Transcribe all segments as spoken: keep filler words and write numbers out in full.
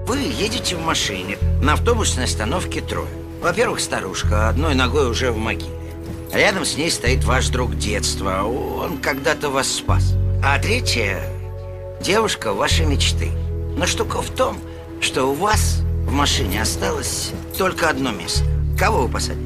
Вы едете в машине. На автобусной остановке трое. Во-первых, старушка, одной ногой уже в могиле. Рядом с ней стоит ваш друг детства. Он когда-то вас спас. А третья — девушка вашей мечты. Но штука в том, что у вас в машине осталось только одно место. Кого вы посадите?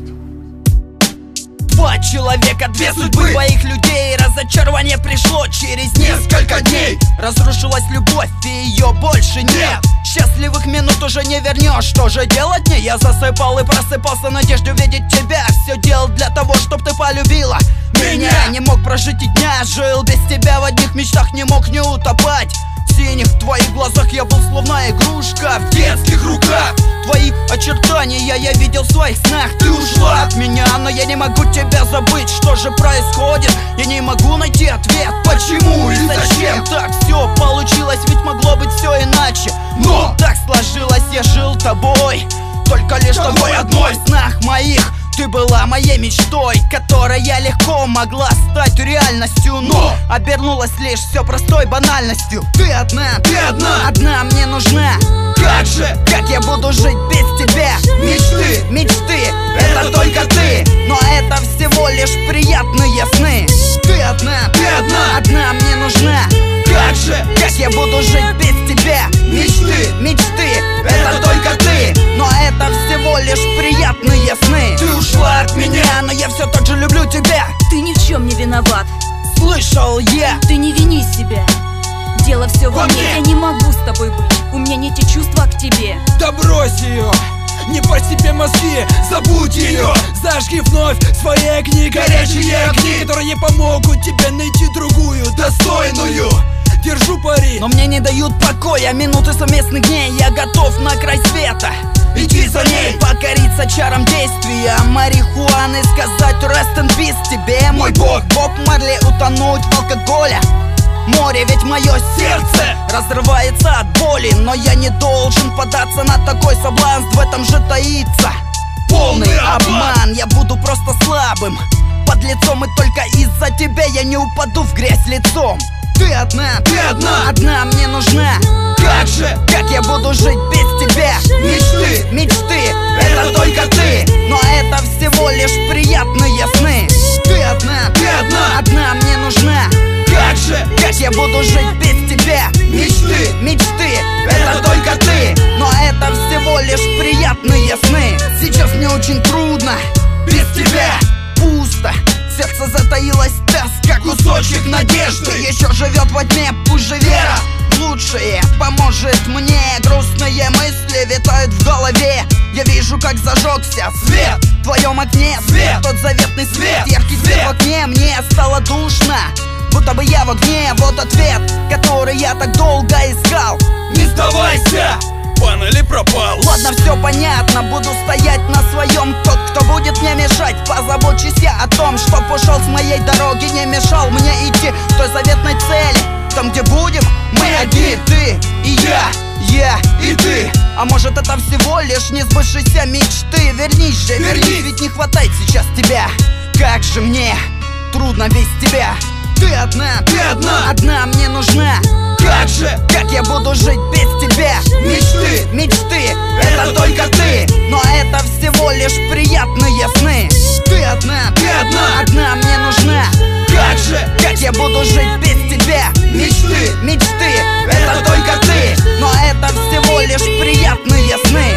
Два человека, две судьбы, двоих людей. Разочарование пришло через несколько дней. Разрушилась любовь, и ее больше нет. Счастливых минут уже не вернешь. Что же делать мне? Я засыпал и просыпался в надежде увидеть тебя. Все делал для того, чтоб ты полюбила меня. Не мог прожить и дня, жил без тебя в одних мечтах, не мог не утопать. В синих твоих глазах я был словно игрушка в детских руках. Твои очертания я видел в своих снах. Ты ушла от меня, но я не могу тебя забыть. Что же происходит? Я не могу найти ответ. Почему и зачем так все получилось? Ведь могло быть все иначе. Но так сложилось, я жил тобой, только лишь тобой одной. В снах моих ты была моей мечтой, которая легко могла стать реальностью, но обернулась лишь все простой банальностью. Ты одна, ты одна, одна мне нужна. Как же, как я буду жить без тебя? Мечты, мечты, это только ты, но это всего лишь приятные сны. Ты одна, ты одна, одна мне нужна. Как же, как я буду жить без тебя? Мечты, мечты, это только ты, но это всего лишь приятные сны. Ты ушла от меня, но я все так же люблю тебя. Ты ни в чем не виноват. Слышал я. Ты не вини себя. Дело все во мне. Я не могу с тобой быть. У меня не те чувства к тебе. Да брось ее. Не по себе мозги, забудь ее. Зажги вновь свои огни, горячие огни, которые помогут тебе найти другую, достойную. Держу пари, но мне не дают покоя минуты совместных дней. Я готов на край света идти за ней, покориться чарам действия марихуаны, сказать rest in peace тебе, мой бог. Боб Марли, утонуть в алкоголе. Море, ведь мое сердце разрывается от боли, но я не должен податься на такой соблазн. В этом же таится полный обман. Я буду просто слабым под лицом, и только из-за тебя я не упаду в грязь лицом. Ты одна, ты одна, одна мне нужна. Как же, как я буду жить без тебя? Мечты, мечты, это только ты, но это всего лишь приятные сны. Ты одна, ты одна, одна мне нужна. Как же, как я буду жить без тебя? Мечты, мечты, это только ты, но это всего лишь приятные сны. Сейчас мне очень трудно без тебя. Пусто, сердце затаилась тоска, кусочек надежды еще живет во тьме, пусть же вера лучшее поможет мне. Грустные мысли витают в голове. Я вижу, как зажегся свет в твоем окне. Свет, тот заветный свет, яркий свет в окне. Мне стало душно, будто бы я в огне. Вот ответ, который я так долго искал. Не сдавайся, пан или пропал. Ладно, все понятно, буду стоять на своем. Тот, кто будет мне мешать, позабочусь я о том, чтоб ушел с моей дороги, не мешал мне идти к той заветной цели. Там, где будем мы одни, ты и я, я и ты. А может, это всего лишь не сбывшиеся мечты? Вернись же, вернись, ведь не хватает сейчас тебя. Как же мне трудно без тебя. Ты одна, ты одна, одна мне нужна. Как же, как я буду жить без тебя? Мечты, мечты, это только ты, но это всего лишь приятные сны. Ты одна, ты одна, одна мне нужна. Как же, как я буду жить без тебя? Мечты, мечты, это только ты, но это всего лишь приятные сны.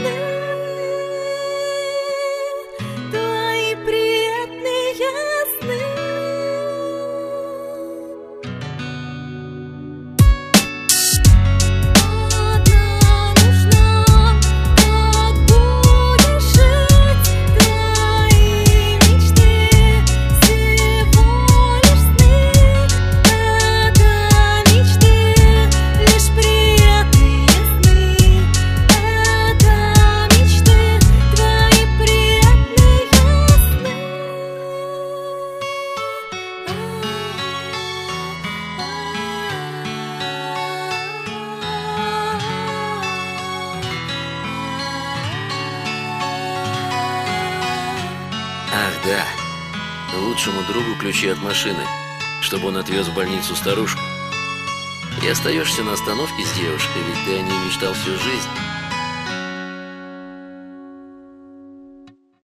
Твои приятные сны. Ах, да. Лучшему другу ключи от машины, чтобы он отвез в больницу старушку. И остаешься на остановке с девушкой, ведь ты о ней мечтал всю жизнь.